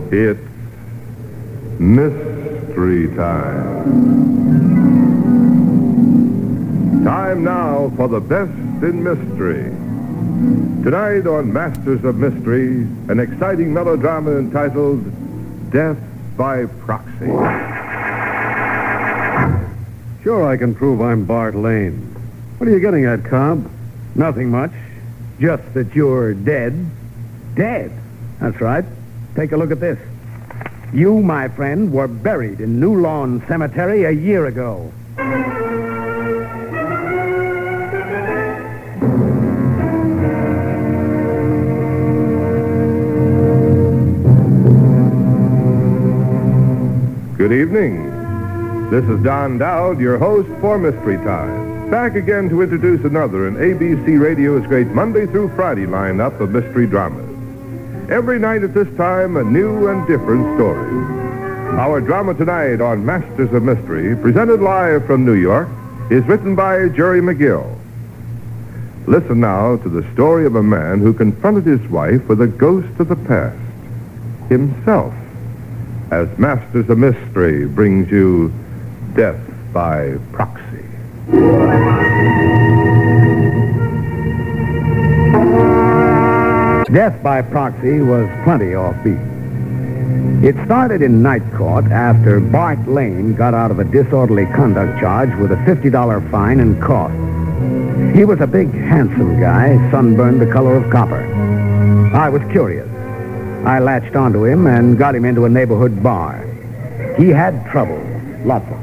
It's mystery time. Time now for the best in mystery. Tonight on Masters of Mystery, an exciting melodrama entitled Death by Proxy. Sure, I can prove I'm Bart Lane. What are you getting at, Cobb? Nothing much. Just that you're dead. Dead? That's right. Take a look at this. You, my friend, were buried in New Lawn Cemetery a year ago. Good evening. This is Don Dowd, your host for Mystery Time. Back again to introduce another in ABC Radio's great Monday through Friday lineup of mystery dramas. Every night at this time, a new and different story. Our drama tonight on Masters of Mystery, presented live from New York, is written by Jerry McGill. Listen now to the story of a man who confronted his wife with a ghost of the past, himself, as Masters of Mystery brings you Death by Proxy. Death by Proxy was plenty offbeat. It started in night court after Bart Lane got out of a disorderly conduct charge with a $50 fine and cost. He was a big, handsome guy, sunburned the color of copper. I was curious. I latched onto him and got him into a neighborhood bar. He had trouble. Lots of them.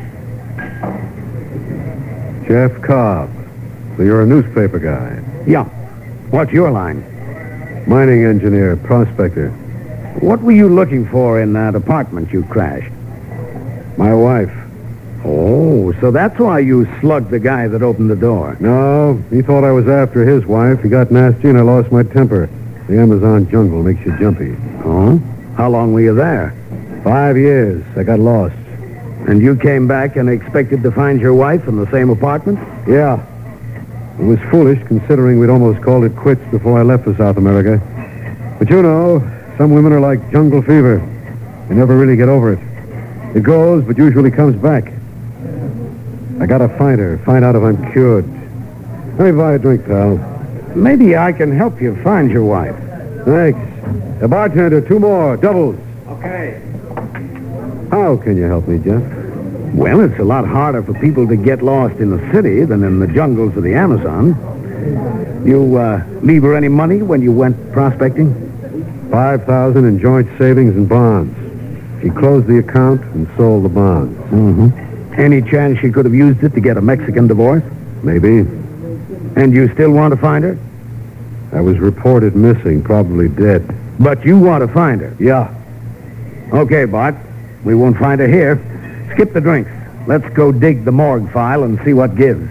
Jeff Cobb. So you're a newspaper guy. Yeah. What's your line? Mining engineer, prospector. What were you looking for in that apartment you crashed? My wife. Oh, so that's why you slugged the guy that opened the door. No, he thought I was after his wife. He got nasty and I lost my temper. The Amazon jungle makes you jumpy. Oh? How long were you there? 5 years. I got lost. And you came back and expected to find your wife in the same apartment? Yeah. It was foolish, considering we'd almost called it quits before I left for South America. But you know, some women are like jungle fever. They never really get over it. It goes, but usually comes back. I gotta find her, find out if I'm cured. Let me buy a drink, pal. Maybe I can help you find your wife. Thanks. The bartender, 2 more, doubles. Okay. How can you help me, Jeff? Well, it's a lot harder for people to get lost in the city than in the jungles of the Amazon. You leave her any money when you went prospecting? $5,000 in joint savings and bonds. She closed the account and sold the bonds. Mm-hmm. Any chance she could have used it to get a Mexican divorce? Maybe. And you still want to find her? I was reported missing, probably dead. But you want to find her? Yeah. Okay, Bart. We won't find her here. Skip the drinks. Let's go dig the morgue file and see what gives.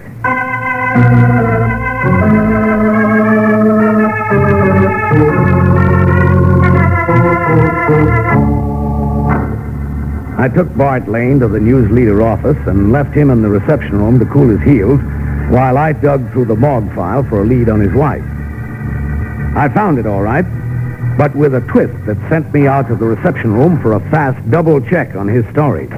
I took Bart Lane to the news leader office and left him in the reception room to cool his heels while I dug through the morgue file for a lead on his wife. I found it all right, but with a twist that sent me out to the reception room for a fast double check on his story.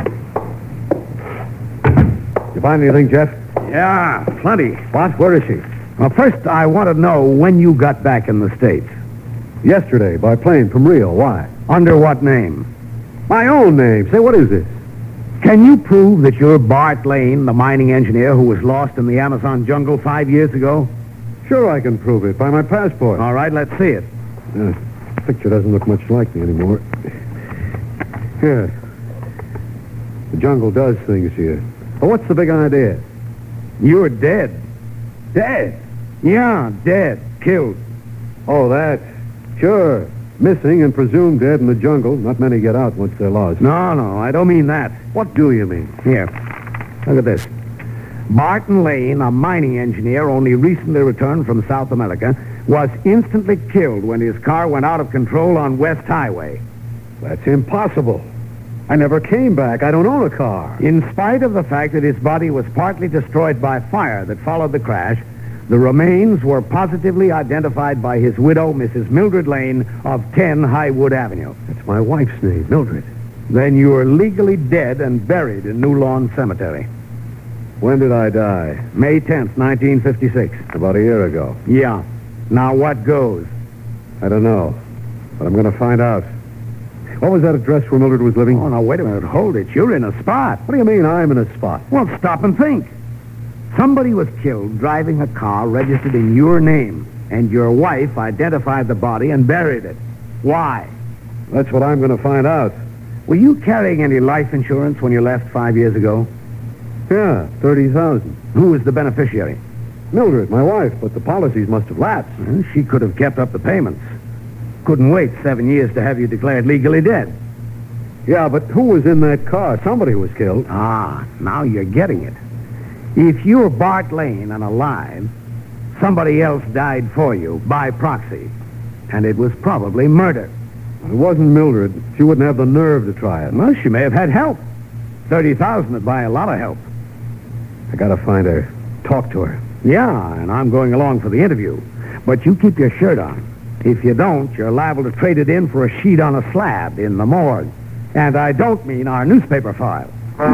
You find anything, Jeff? Yeah, plenty. What? Where is she? Well, first, I want to know when you got back in the States. Yesterday, by plane from Rio. Why? Under what name? My own name. Say, what is this? Can you prove that you're Bart Lane, the mining engineer who was lost in the Amazon jungle 5 years ago? Sure, I can prove it by my passport. All right, let's see it. The picture doesn't look much like me anymore. Here. The jungle does things here. But what's the big idea? You're dead. Dead? Yeah, dead. Killed. Oh, that. Sure. Missing and presumed dead in the jungle. Not many get out once they're lost. No, I don't mean that. What do you mean? Here. Look at this. Barton Lane, a mining engineer only recently returned from South America, was instantly killed when his car went out of control on West Highway. That's impossible. I never came back. I don't own a car. In spite of the fact that his body was partly destroyed by fire that followed the crash, The remains were positively identified by his widow, Mrs. Mildred Lane, of 10 Highwood Avenue. That's my wife's name, Mildred. Then you were legally dead and buried in New Lawn Cemetery. When did I die? May 10th, 1956. About a year ago. Yeah. Now what goes? I don't know, but I'm going to find out. What was that address where Mildred was living? Oh, now, wait a minute. Hold it. You're in a spot. What do you mean I'm in a spot? Well, stop and think. Somebody was killed driving a car registered in your name, and your wife identified the body and buried it. Why? That's what I'm going to find out. Were you carrying any life insurance when you left 5 years ago? Yeah, $30,000. Who was the beneficiary? Mildred, my wife, but the policies must have lapsed. Well, she could have kept up the payments. Couldn't wait 7 years to have you declared legally dead. Yeah, but who was in that car? Somebody was killed. Ah, now you're getting it. If you're Bart Lane and alive, somebody else died for you by proxy, and it was probably murder. It wasn't Mildred. She wouldn't have the nerve to try it. Well, she may have had help. $30,000 would buy a lot of help. I got to find her. Talk to her. Yeah, and I'm going along for the interview. But you keep your shirt on. If you don't, you're liable to trade it in for a sheet on a slab in the morgue. And I don't mean our newspaper file.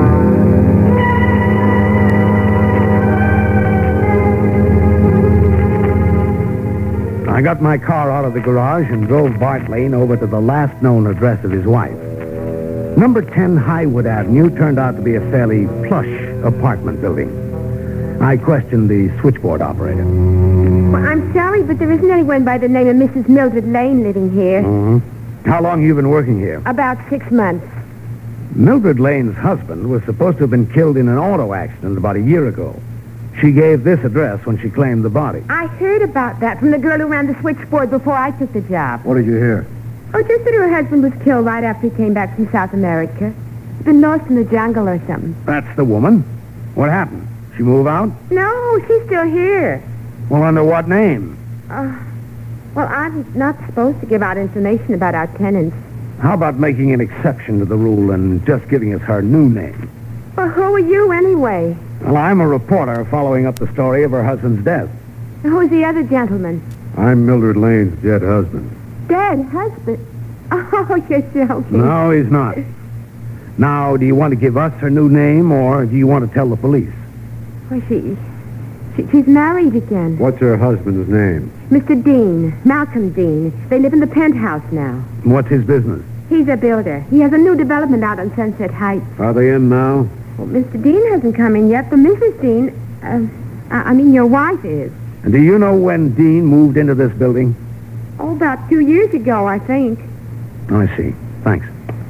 I got my car out of the garage and drove Bart Lane over to the last known address of his wife. Number 10 Highwood Avenue turned out to be a fairly plush apartment building. I questioned the switchboard operator. Well, I'm sorry, but there isn't anyone by the name of Mrs. Mildred Lane living here. Mm-hmm. How long have you been working here? About 6 months. Mildred Lane's husband was supposed to have been killed in an auto accident about a year ago. She gave this address when she claimed the body. I heard about that from the girl who ran the switchboard before I took the job. What did you hear? Oh, just that her husband was killed right after he came back from South America. He's been lost in the jungle or something. That's the woman. What happened? She move out? No, she's still here. Well, under what name? Well, I'm not supposed to give out information about our tenants. How about making an exception to the rule and just giving us her new name? Well, who are you anyway? Well, I'm a reporter following up the story of her husband's death. Who's the other gentleman? I'm Mildred Lane's dead husband. Dead husband? Oh, you're joking. No, he's not. Now, do you want to give us her new name, or do you want to tell the police? Well, she's married again. What's her husband's name? Mr. Dean, Malcolm Dean. They live in the penthouse now. What's his business? He's a builder. He has a new development out on Sunset Heights. Are they in now? Well, Mr. Dean hasn't come in yet, but Mrs. Dean, I mean your wife is. And do you know when Dean moved into this building? Oh, about 2 years ago, I think. I see. Thanks.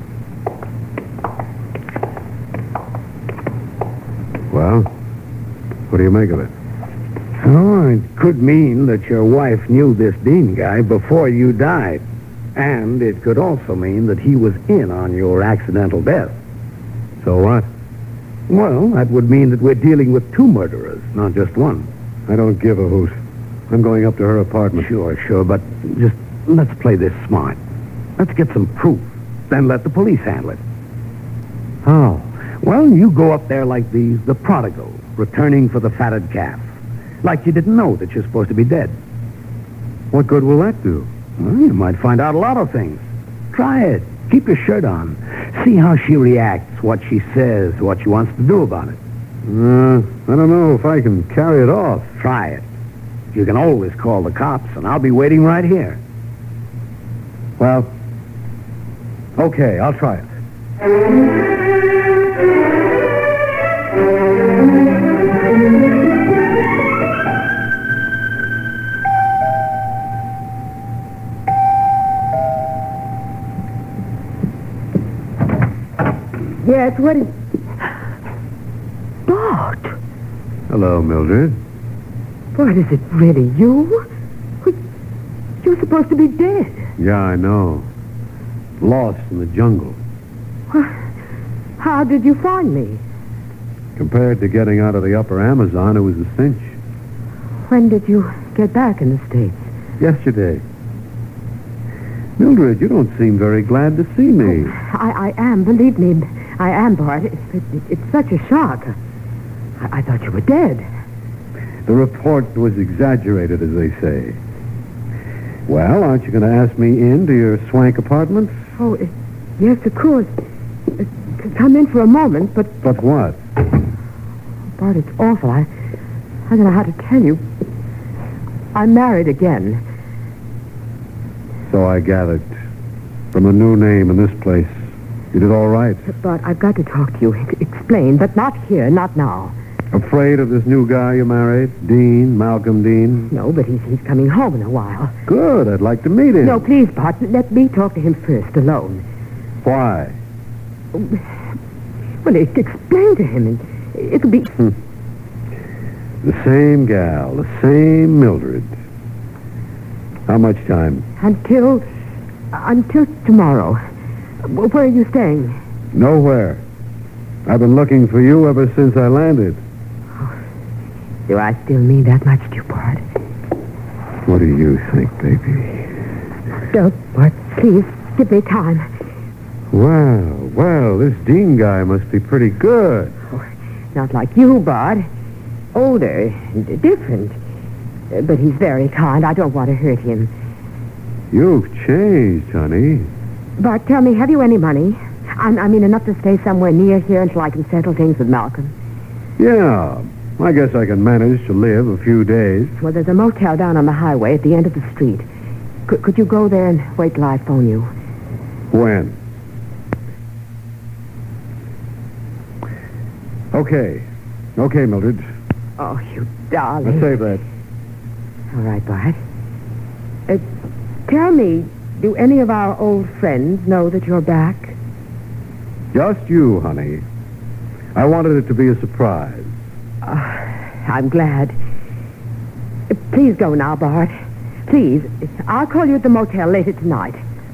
Well, what do you make of it? Oh, it could mean that your wife knew this Dean guy before you died. And it could also mean that he was in on your accidental death. So what? Well, that would mean that we're dealing with 2 murderers, not just one. I don't give a hoot. I'm going up to her apartment. Sure, but just let's play this smart. Let's get some proof, then let the police handle it. How? Well, you go up there like the prodigal, returning for the fatted calf. Like you didn't know that you're supposed to be dead. What good will that do? Well, you might find out a lot of things. Try it. Keep your shirt on. See how she reacts, what she says, what she wants to do about it. I don't know if I can carry it off. Try it. You can always call the cops, and I'll be waiting right here. Well, okay, I'll try it. Yes, what is... Bart! Hello, Mildred. Bart, is it really you? You're supposed to be dead. Yeah, I know. Lost in the jungle. How did you find me? Compared to getting out of the upper Amazon, it was a cinch. When did you get back in the States? Yesterday. Mildred, you don't seem very glad to see me. I am, believe me. I am, Bart. It's such a shock. I thought you were dead. The report was exaggerated, as they say. Well, aren't you going to ask me into your swank apartment? Oh, yes, of course. Come in for a moment, but... But what? Bart, it's awful. I don't know how to tell you. I'm married again. So I gathered. From a new name in this place. You did all right. But I've got to talk to you. Explain, but not here, not now. Afraid of this new guy you married? Dean, Malcolm Dean? No, but he's coming home in a while. Good. I'd like to meet him. No, please, Bart. Let me talk to him first, alone. Why? Well, explain to him, and it'll be... The same gal, the same Mildred. How much time? Until tomorrow. Where are you staying? Nowhere. I've been looking for you ever since I landed. Do I still mean that much to you, Bart? What do you think, baby? Don't, Bart. Please, give me time. Well, this Dean guy must be pretty good. Oh, not like you, Bart. Older, different. But he's very kind. I don't want to hurt him. You've changed, honey. Bart, tell me, have you any money? I mean, enough to stay somewhere near here until I can settle things with Malcolm. Yeah, I guess I can manage to live a few days. Well, there's a motel down on the highway at the end of the street. Could you go there and wait till I phone you? When? Okay, Mildred. Oh, you darling. I'll save that. All right, Bart. Tell me, do any of our old friends know that you're back? Just you, honey. I wanted it to be a surprise. I'm glad. Please go now, Bart. Please. I'll call you at the motel later tonight.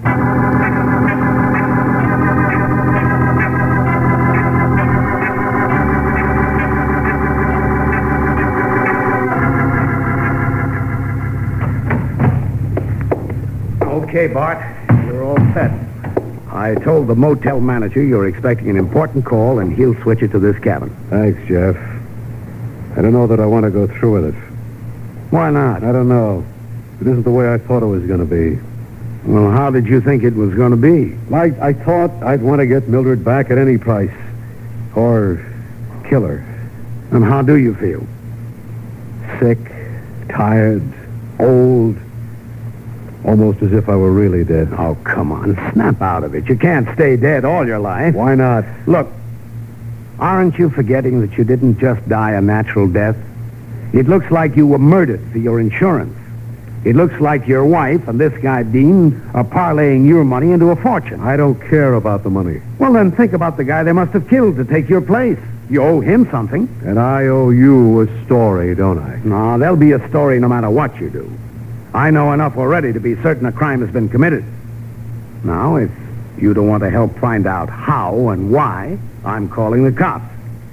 Okay, Bart. You're all set. I told the motel manager you're expecting an important call, and he'll switch it to this cabin. Thanks, Jeff. I don't know that I want to go through with it. Why not? I don't know. It isn't the way I thought it was going to be. Well, how did you think it was going to be? I thought I'd want to get Mildred back at any price. Or kill her. And how do you feel? Sick, tired, old. Almost as if I were really dead. Oh, come on. Snap out of it. You can't stay dead all your life. Why not? Look, aren't you forgetting that you didn't just die a natural death? It looks like you were murdered for your insurance. It looks like your wife and this guy, Dean, are parlaying your money into a fortune. I don't care about the money. Well, then think about the guy they must have killed to take your place. You owe him something. And I owe you a story, don't I? No, there'll be a story no matter what you do. I know enough already to be certain a crime has been committed. Now, if you don't want to help find out how and why, I'm calling the cops.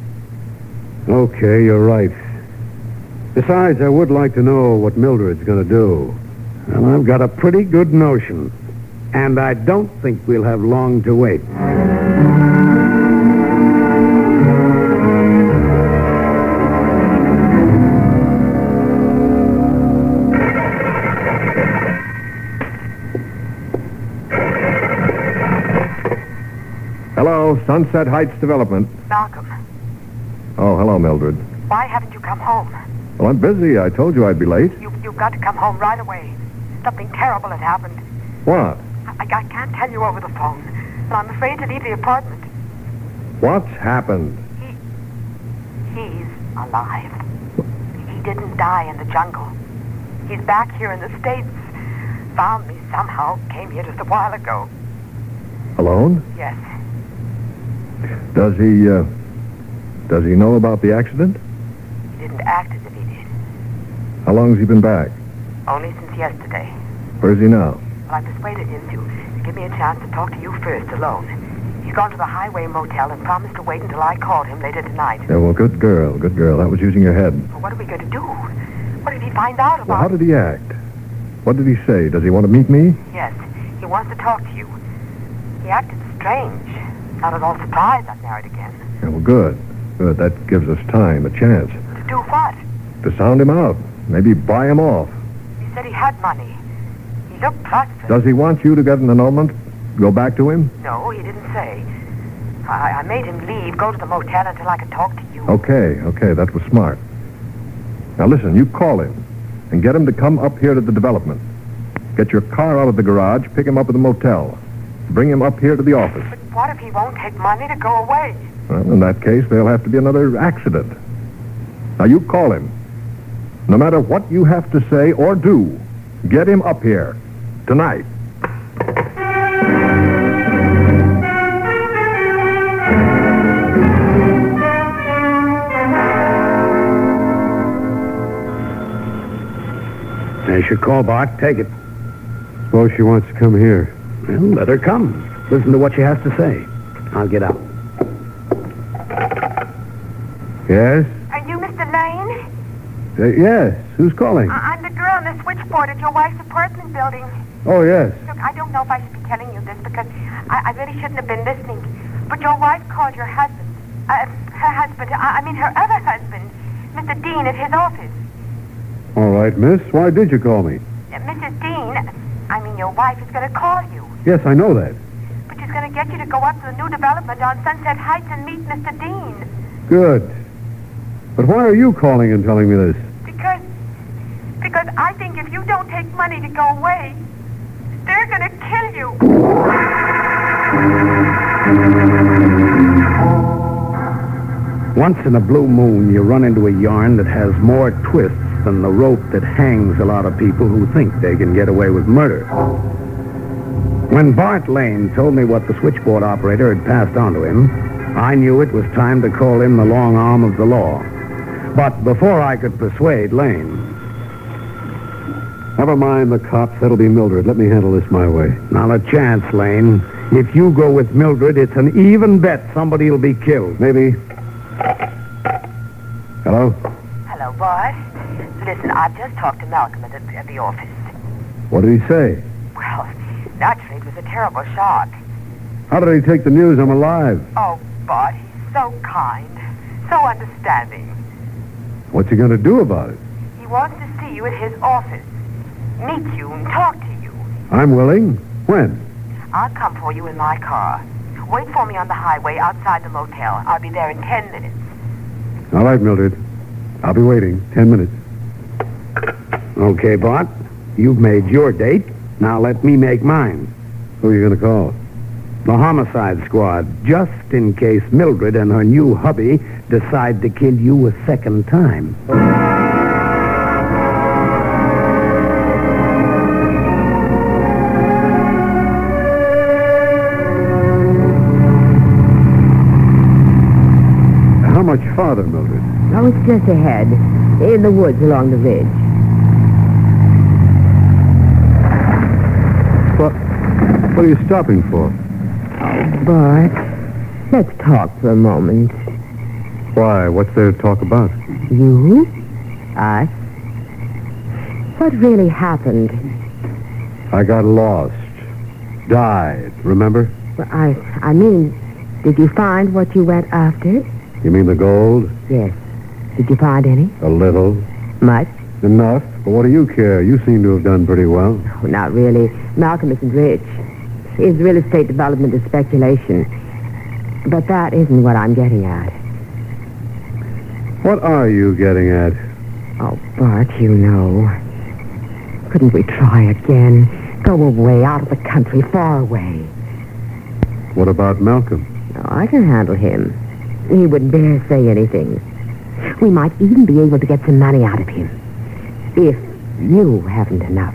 Okay, you're right. Besides, I would like to know what Mildred's going to do. Well, I've got a pretty good notion. And I don't think we'll have long to wait. Hello, Sunset Heights Development. Malcolm, Oh, hello, Mildred. why haven't you come home? Well, I'm busy. I told you I'd be late. You've got to come home right away. Something terrible had happened. What? I can't tell you over the phone, and I'm afraid to leave the apartment. What's happened? He's alive. He didn't die in the jungle. He's back here in the States. Found me somehow. Came here just a while ago. Alone? Yes. Does he know about the accident? He didn't act as if he did. How long has he been back? Only since yesterday. Where's he now? Well, I persuaded him to give me a chance to talk to you first, alone. He's gone to the Highway Motel and promised to wait until I called him later tonight. Yeah, well, good girl. That was using your head. Well, what are we going to do? What did he find out about? Well, how did he act? What did he say? Does he want to meet me? Yes, he wants to talk to you. He acted strange. Not at all surprised I'm married again. Yeah, well, good. That gives us time, a chance. To do what? To sound him out. Maybe buy him off. He said he had money. He looked prosperous. Does he want you to get an annulment? Go back to him? No, he didn't say. I made him leave, go to the motel until I could talk to you. Okay, that was smart. Now listen, you call him and get him to come up here to the development. Get your car out of the garage, pick him up at the motel. Bring him up here to the office. But what if he won't take money to go away? Well, in that case, there'll have to be another accident. Now you call him. No matter what you have to say or do, get him up here. Tonight. There's your call, Bart. Take it. Suppose she wants to come here. Well, let her come. Listen to what she has to say. I'll get out. Yes? Are you Mr. Lane? Yes. Who's calling? I'm the girl in the switchboard at your wife's apartment building. Oh, yes. Look, I don't know if I should be telling you this because I really shouldn't have been listening. But your wife called your husband, her other husband, Mr. Dean, at his office. All right, miss. Why did you call me? Mrs. Dean, your wife is going to call you. Yes, I know that. But she's going to get you to go up to the new development on Sunset Heights and meet Mr. Dean. Good. But why are you calling and telling me this? Because I think if you don't take money to go away, they're going to kill you. Once in a blue moon, you run into a yarn that has more twists than the rope that hangs a lot of people who think they can get away with murder. When Bart Lane told me what the switchboard operator had passed on to him, I knew it was time to call in the long arm of the law. But before I could persuade Lane... Never mind the cops. That'll be Mildred. Let me handle this my way. Not a chance, Lane. If you go with Mildred, it's an even bet somebody will be killed. Maybe. Hello? Hello, Bart. Listen, I've just talked to Malcolm at the office. What did he say? Well, naturally, it was a terrible shock. How did he take the news I'm alive? Oh, Bart, he's so kind, so understanding. What's he going to do about it? He wants to see you at his office, meet you and talk to you. I'm willing. When? I'll come for you in my car. Wait for me on the highway outside the motel. I'll be there in 10 minutes. All right, Mildred. I'll be waiting. 10 minutes. Okay, Bart. You've made your date. Now let me make mine. Who are you going to call? The homicide squad, just in case Mildred and her new hubby decide to kill you a second time. How much farther, Mildred? Oh, it's just ahead, in the woods along the ridge. What are you stopping for? Oh, Bart, let's talk for a moment. Why? What's there to talk about? You? Us? What really happened? I got lost. Died, remember? Well, I mean, did you find what you went after? You mean the gold? Yes. Did you find any? A little. Much? Enough. But what do you care? You seem to have done pretty well. Oh, not really. Malcolm isn't rich. His real estate development is speculation. But that isn't what I'm getting at. What are you getting at? Oh, Bart, you know. Couldn't we try again? Go away, out of the country, far away. What about Malcolm? No, I can handle him. He wouldn't dare say anything. We might even be able to get some money out of him. If you haven't enough.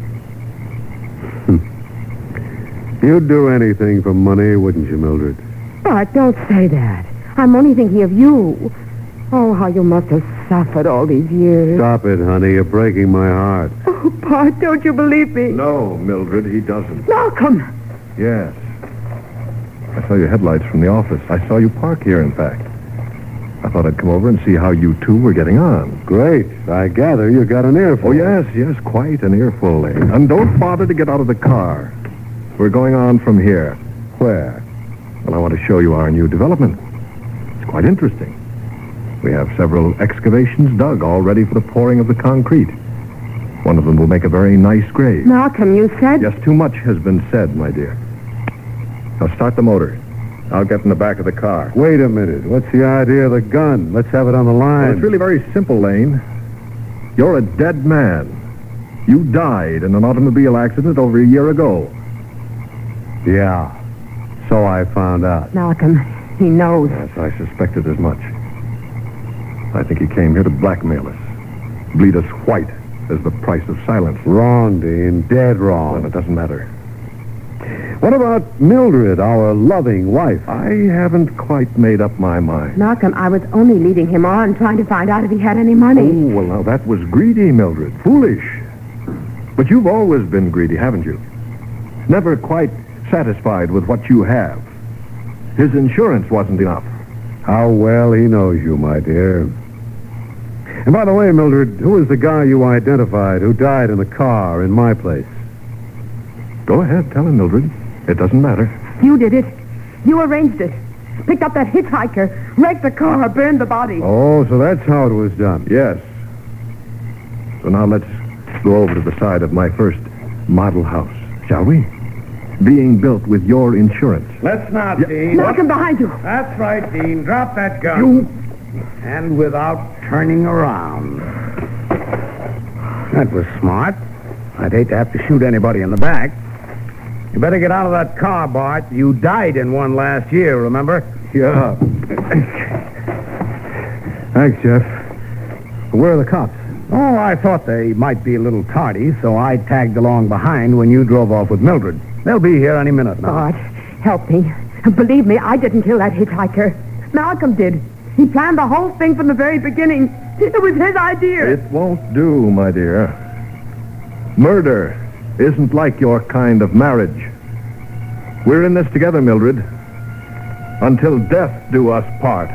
You'd do anything for money, wouldn't you, Mildred? Bart, don't say that. I'm only thinking of you. Oh, how you must have suffered all these years. Stop it, honey. You're breaking my heart. Oh, Bart, don't you believe me? No, Mildred, he doesn't. Malcolm! Yes. I saw your headlights from the office. I saw you park here, in fact. I thought I'd come over and see how you two were getting on. Great. I gather you got an earful. Oh, yes, quite an earful, Lane. And don't bother to get out of the car. We're going on from here. Where? Well, I want to show you our new development. It's quite interesting. We have several excavations dug, all ready for the pouring of the concrete. One of them will make a very nice grave. Malcolm, you said... Yes, too much has been said, my dear. Now start the motor. I'll get in the back of the car. Wait a minute. What's the idea of the gun? Let's have it on the line. Well, it's really very simple, Lane. You're a dead man. You died in an automobile accident over a year ago. Yeah. So I found out. Malcolm, he knows. Yes, I suspected as much. I think he came here to blackmail us. Bleed us white as the price of silence. Wrong, Dean. Dead wrong. Well, it doesn't matter. What about Mildred, our loving wife? I haven't quite made up my mind. Malcolm, I was only leading him on, trying to find out if he had any money. Oh, well, now that was greedy, Mildred. Foolish. But you've always been greedy, haven't you? Never quite satisfied with what you have. His insurance wasn't enough. How well he knows you, my dear. And by the way, Mildred, who was the guy you identified who died in the car in my place? Go ahead, tell him, Mildred. It doesn't matter. You did it. You arranged it. Picked up that hitchhiker, wrecked the car, burned the body. Oh, so that's how it was done. Yes. So now let's go over to the side of my first model house, shall we? Being built with your insurance. Let's not, Dean. Malcolm, behind you. That's right, Dean. Drop that gun. And without turning around. That was smart. I'd hate to have to shoot anybody in the back. You better get out of that car, Bart. You died in one last year, remember? Yeah. Thanks, Jeff. Where are the cops? Oh, I thought they might be a little tardy, so I tagged along behind when you drove off with Mildred. They'll be here any minute now. Bart, help me. Believe me, I didn't kill that hitchhiker. Malcolm did. He planned the whole thing from the very beginning. It was his idea. It won't do, my dear. Murder isn't like your kind of marriage. We're in this together, Mildred. Until death do us part.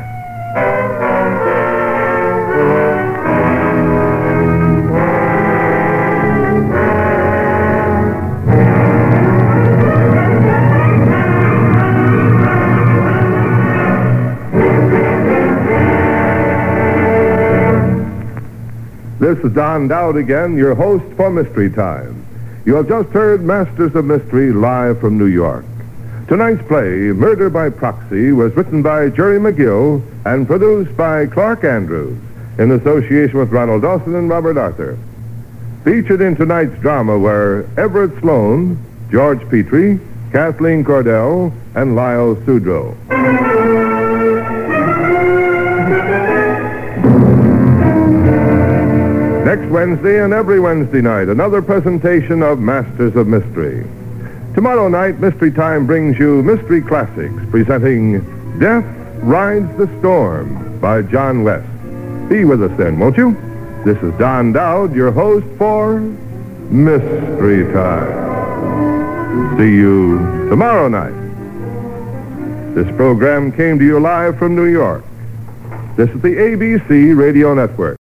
This is Don Dowd again, your host for Mystery Time. You have just heard Masters of Mystery live from New York. Tonight's play, Murder by Proxy, was written by Jerry McGill and produced by Clark Andrews in association with Ronald Dawson and Robert Arthur. Featured in tonight's drama were Everett Sloan, George Petrie, Kathleen Cordell, and Lyle Sudrow. Next Wednesday and every Wednesday night, another presentation of Masters of Mystery. Tomorrow night, Mystery Time brings you Mystery Classics, presenting Death Rides the Storm by John West. Be with us then, won't you? This is Don Dowd, your host for Mystery Time. See you tomorrow night. This program came to you live from New York. This is the ABC Radio Network.